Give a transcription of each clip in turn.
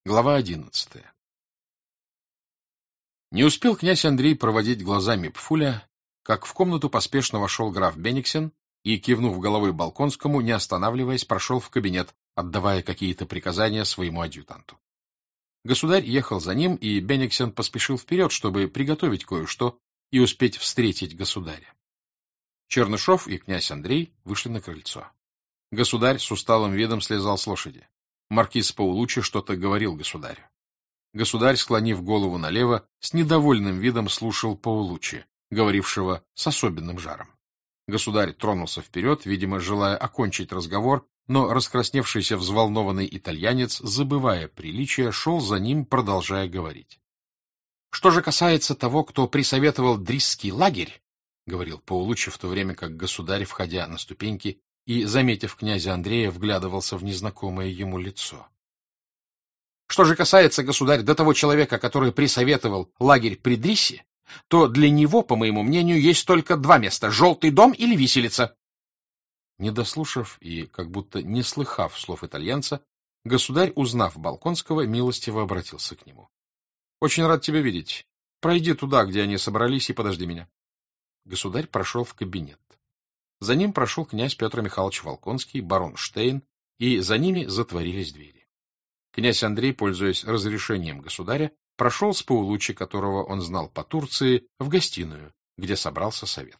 Глава 11. Не успел князь Андрей проводить глазами Пфуля, как в комнату поспешно вошел граф Бенниксен и, кивнув головой Болконскому, не останавливаясь, прошел в кабинет, отдавая какие-то приказания своему адъютанту. Государь ехал за ним, и Бенниксен поспешил вперед, чтобы приготовить кое-что и успеть встретить государя. Чернышов и князь Андрей вышли на крыльцо. Государь с усталым видом слезал с лошади. Маркиз Паулуччи что-то говорил государю. Государь, склонив голову налево, с недовольным видом слушал Паулуччи, говорившего с особенным жаром. Государь тронулся вперед, видимо, желая окончить разговор, но раскрасневшийся взволнованный итальянец, забывая приличия, шел за ним, продолжая говорить. — Что же касается того, кто присоветовал Дрисский лагерь, — говорил Паулуччи, в то время как государь, входя на ступеньки, и, заметив князя Андрея, вглядывался в незнакомое ему лицо. Что же касается, государь, до того человека, который присоветовал лагерь при Дриссе, то для него, по моему мнению, есть только два места — Желтый дом или виселица. Не дослушав и как будто не слыхав слов итальянца, государь, узнав Болконского, милостиво обратился к нему. — Очень рад тебя видеть. Пройди туда, где они собрались, и подожди меня. Государь прошел в кабинет. За ним прошел князь Петр Михайлович Волконский, барон Штейн, и за ними затворились двери. Князь Андрей, пользуясь разрешением государя, прошел с Паулуччи, которого он знал по Турции, в гостиную, где собрался совет.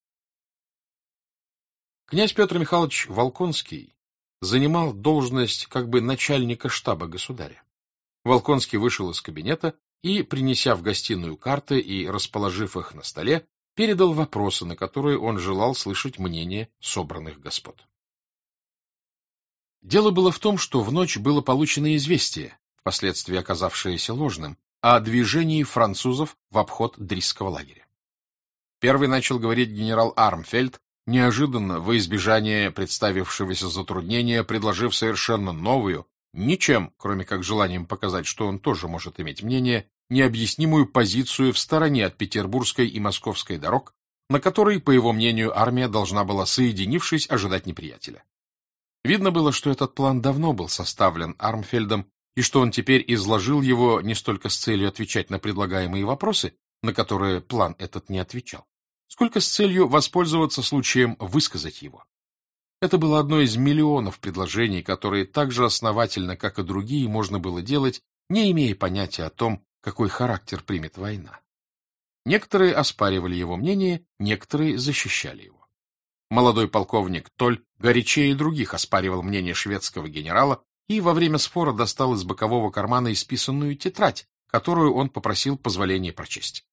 Князь Петр Михайлович Волконский занимал должность как бы начальника штаба государя. Волконский вышел из кабинета и, принеся в гостиную карты и расположив их на столе, передал вопросы, на которые он желал слышать мнение собранных господ. Дело было в том, что в ночь было получено известие, впоследствии оказавшееся ложным, о движении французов в обход Дрисского лагеря. Первый начал говорить генерал Армфельд, неожиданно, во избежание представившегося затруднения, предложив совершенно новую, ничем, кроме как желанием показать, что он тоже может иметь мнение, необъяснимую позицию в стороне от Петербургской и Московской дорог, на которой, по его мнению, армия должна была, соединившись, ожидать неприятеля. Видно было, что этот план давно был составлен Армфельдом, и что он теперь изложил его не столько с целью отвечать на предлагаемые вопросы, на которые план этот не отвечал, сколько с целью воспользоваться случаем высказать его. Это было одно из миллионов предложений, которые так же основательно, как и другие, можно было делать, не имея понятия о том, какой характер примет война. Некоторые оспаривали его мнение, некоторые защищали его. Молодой полковник Толь горячее других оспаривал мнение шведского генерала и во время спора достал из бокового кармана исписанную тетрадь, которую он попросил позволения прочесть.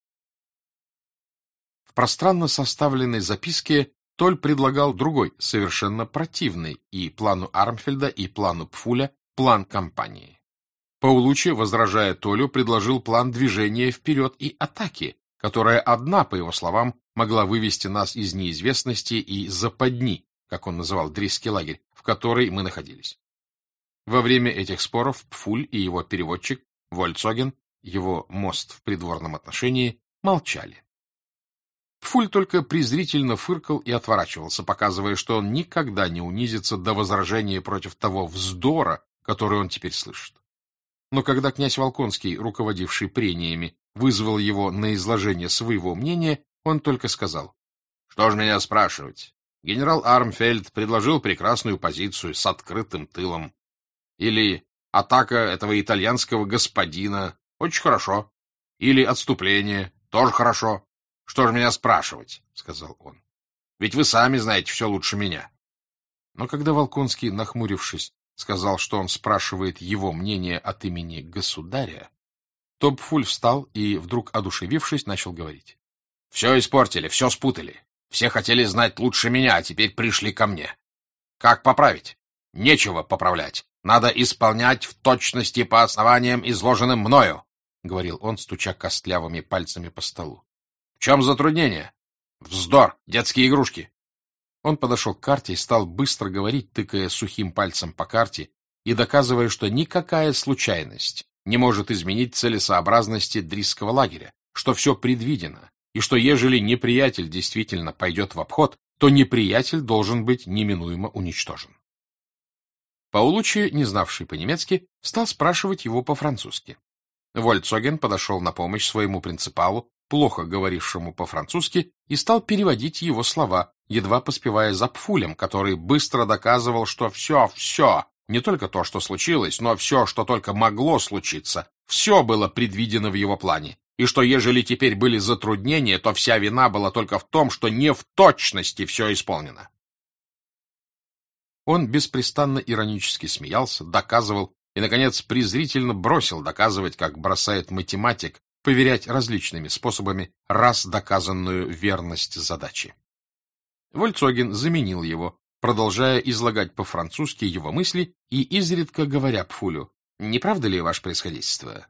В пространно составленной записке Толь предлагал другой, совершенно противный и плану Армфельда, и плану Пфуля, план кампании. Паулуччи, возражая Толю, предложил план движения вперед и атаки, которая одна, по его словам, могла вывести нас из неизвестности и западни, как он называл Дрисский лагерь, в которой мы находились. Во время этих споров Пфуль и его переводчик Вольцоген, его мост в придворном отношении, молчали. Пфуль только презрительно фыркал и отворачивался, показывая, что он никогда не унизится до возражения против того вздора, который он теперь слышит. Но когда князь Волконский, руководивший прениями, вызвал его на изложение своего мнения, он только сказал: «Что ж меня спрашивать? Генерал Армфельд предложил прекрасную позицию с открытым тылом. Или атака этого итальянского господина — очень хорошо. Или отступление — тоже хорошо. Что ж меня спрашивать?» — сказал он. «Ведь вы сами знаете все лучше меня». Но когда Волконский, нахмурившись, сказал, что он спрашивает его мнение от имени государя, то Пфуль встал и, вдруг одушевившись, начал говорить. — Все испортили, все спутали. Все хотели знать лучше меня, а теперь пришли ко мне. Как поправить? Нечего поправлять. Надо исполнять в точности по основаниям, изложенным мною, — говорил он, стуча костлявыми пальцами по столу. — В чем затруднение? Вздор, детские игрушки. Он подошел к карте и стал быстро говорить, тыкая сухим пальцем по карте и доказывая, что никакая случайность не может изменить целесообразности Дрисского лагеря, что все предвидено, и что ежели неприятель действительно пойдет в обход, то неприятель должен быть неминуемо уничтожен. Паулуччи, не знавший по-немецки, стал спрашивать его по-французски. Вольцоген подошел на помощь своему принципалу, плохо говорившему по-французски, и стал переводить его слова, едва поспевая за Пфулем, который быстро доказывал, что все, не только то, что случилось, но все, что только могло случиться, все было предвидено в его плане, и что ежели теперь были затруднения, то вся вина была только в том, что не в точности все исполнено. Он беспрестанно иронически смеялся, доказывал и, наконец, презрительно бросил доказывать, как бросает математик, поверять различными способами раз доказанную верность задачи. Вольцоген заменил его, продолжая излагать по-французски его мысли и изредка говоря Пфулю: «Не правда ли, ваше превосходительство?»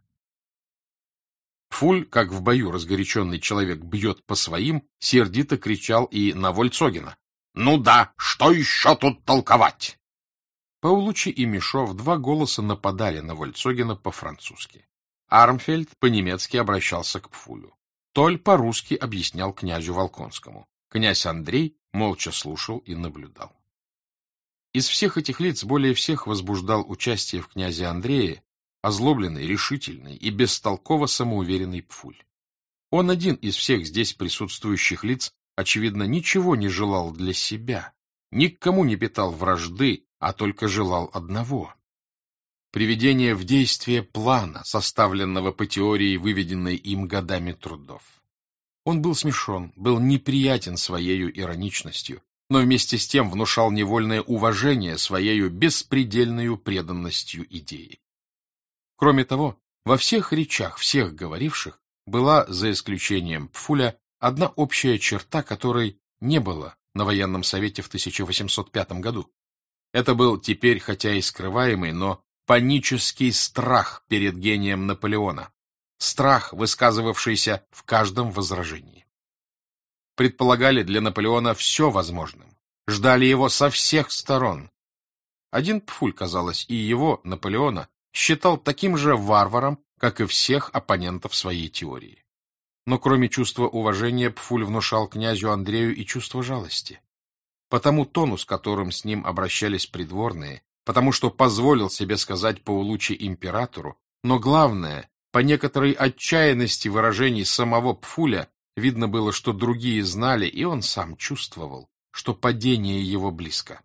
Пфуль, как в бою разгоряченный человек бьет по своим, сердито кричал и на Вольцогена: «Ну да, что еще тут толковать?» Паулуччи и Мишо в два голоса нападали на Вольцогена по-французски. Армфельд по-немецки обращался к Пфулю. Толь по-русски объяснял князю Волконскому. Князь Андрей молча слушал и наблюдал. Из всех этих лиц более всех возбуждал участие в князе Андрее озлобленный, решительный и бестолково самоуверенный Пфуль. Он один из всех здесь присутствующих лиц, очевидно, ничего не желал для себя, ни к кому не питал вражды, а только желал одного — приведение в действие плана, составленного по теории, выведенной им годами трудов. Он был смешон, был неприятен своею ироничностью, но вместе с тем внушал невольное уважение своею беспредельною преданностью идее. Кроме того, во всех речах всех говоривших была, за исключением Пфуля, одна общая черта, которой не было на военном совете в 1805 году. Это был теперь, хотя и скрываемый, но панический страх перед гением Наполеона, страх, высказывавшийся в каждом возражении. Предполагали для Наполеона все возможным, ждали его со всех сторон. Один Пфуль, казалось, и его, Наполеона, считал таким же варваром, как и всех оппонентов своей теории. Но кроме чувства уважения Пфуль внушал князю Андрею и чувство жалости. Потому тону, с которым с ним обращались придворные, потому что позволил себе сказать Паулуччи императору, но главное, по некоторой отчаянности выражений самого Пфуля, видно было, что другие знали, и он сам чувствовал, что падение его близко.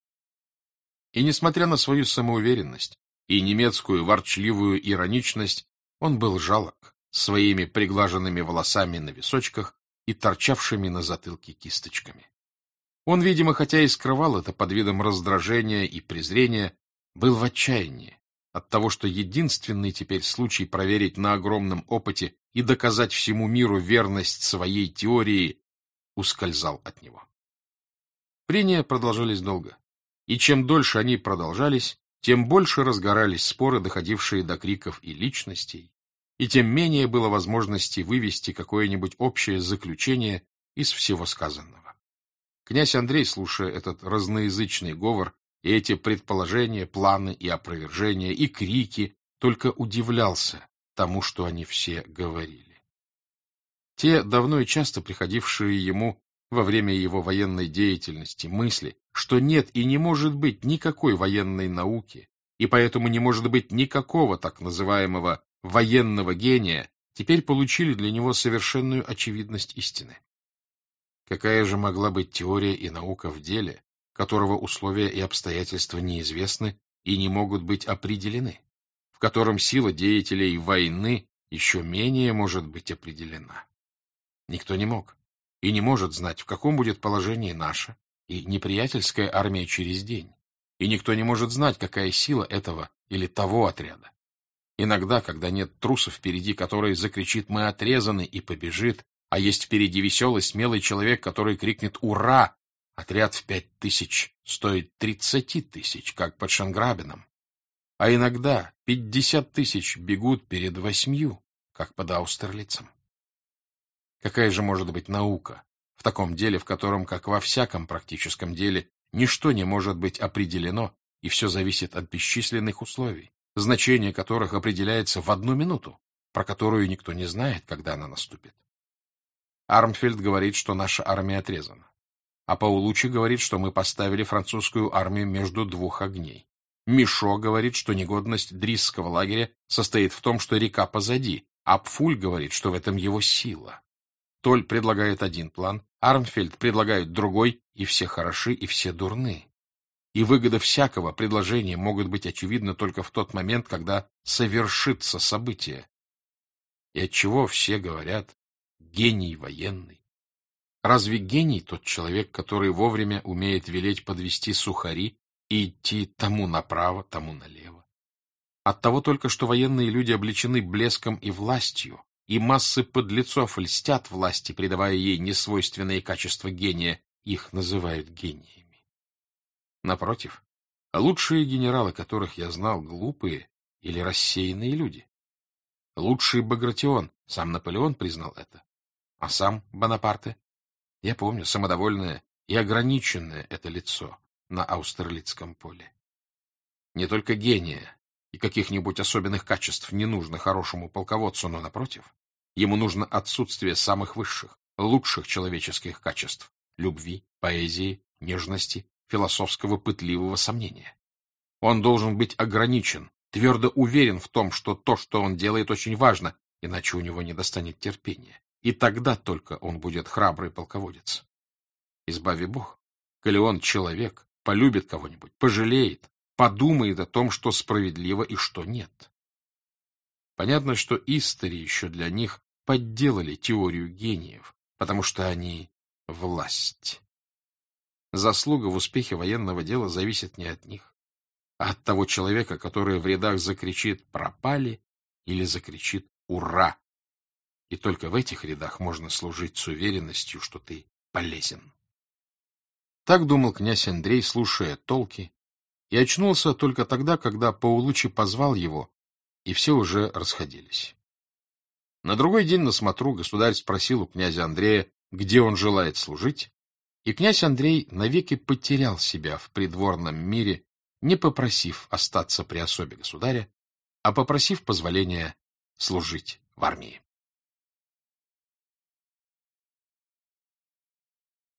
И несмотря на свою самоуверенность и немецкую ворчливую ироничность, он был жалок своими приглаженными волосами на височках и торчавшими на затылке кисточками. Он, видимо, хотя и скрывал это под видом раздражения и презрения, был в отчаянии от того, что единственный теперь случай проверить на огромном опыте и доказать всему миру верность своей теории ускользал от него. Прения продолжались долго, и чем дольше они продолжались, тем больше разгорались споры, доходившие до криков и личностей, и тем менее было возможности вывести какое-нибудь общее заключение из всего сказанного. Князь Андрей, слушая этот разноязычный говор и эти предположения, планы и опровержения, и крики, только удивлялся тому, что они все говорили. Те давно и часто приходившие ему во время его военной деятельности мысли, что нет и не может быть никакой военной науки, и поэтому не может быть никакого так называемого военного гения, теперь получили для него совершенную очевидность истины. Какая же могла быть теория и наука в деле, которого условия и обстоятельства неизвестны и не могут быть определены, в котором сила деятелей войны еще менее может быть определена? Никто не мог и не может знать, в каком будет положении наша и неприятельская армия через день, и никто не может знать, какая сила этого или того отряда. Иногда, когда нет труса впереди, который закричит «мы отрезаны» и побежит, а есть впереди веселый, смелый человек, который крикнет «Ура!», отряд в 5000 стоит 30 000, как под Шанграбеном. А иногда 50 000 бегут перед 8, как под Аустерлицем. Какая же может быть наука в таком деле, в котором, как во всяком практическом деле, ничто не может быть определено, и все зависит от бесчисленных условий, значение которых определяется в 1 минуту, про которую никто не знает, когда она наступит? Армфельд говорит, что наша армия отрезана. А Паулуччи говорит, что мы поставили французскую армию между 2 огней. Мишо говорит, что негодность дрисского лагеря состоит в том, что река позади, а Пфуль говорит, что в этом его сила. Толь предлагает один план, Армфельд предлагает другой, и все хороши, и все дурны. И выгода всякого предложения могут быть очевидны только в тот момент, когда совершится событие. И отчего все говорят «гений военный»? Разве гений тот человек, который вовремя умеет велеть подвести сухари и идти тому направо, тому налево? Оттого только, что военные люди облечены блеском и властью, и массы подлецов льстят власти, придавая ей несвойственные качества гения, их называют гениями. Напротив, лучшие генералы, которых я знал, глупые или рассеянные люди. Лучший Багратион, сам Наполеон признал это. А сам Бонапарте? Я помню, самодовольное и ограниченное это лицо на Аустерлицком поле. Не только гения и каких-нибудь особенных качеств не нужно хорошему полководцу, но, напротив, ему нужно отсутствие самых высших, лучших человеческих качеств — любви, поэзии, нежности, философского пытливого сомнения. Он должен быть ограничен, твердо уверен в том, что то, что он делает, очень важно, иначе у него не достанет терпения. И тогда только он будет храбрый полководец. Избави Бог, коли он человек, полюбит кого-нибудь, пожалеет, подумает о том, что справедливо и что нет. Понятно, что истори еще для них подделали теорию гениев, потому что они — власть. Заслуга в успехе военного дела зависит не от них, а от того человека, который в рядах закричит «пропали» или закричит «ура». И только в этих рядах можно служить с уверенностью, что ты полезен. Так думал князь Андрей, слушая толки, и очнулся только тогда, когда Паулуччи позвал его, и все уже расходились. На другой день на смотру государь спросил у князя Андрея, где он желает служить, и князь Андрей навеки потерял себя в придворном мире, не попросив остаться при особе государя, а попросив позволения служить в армии.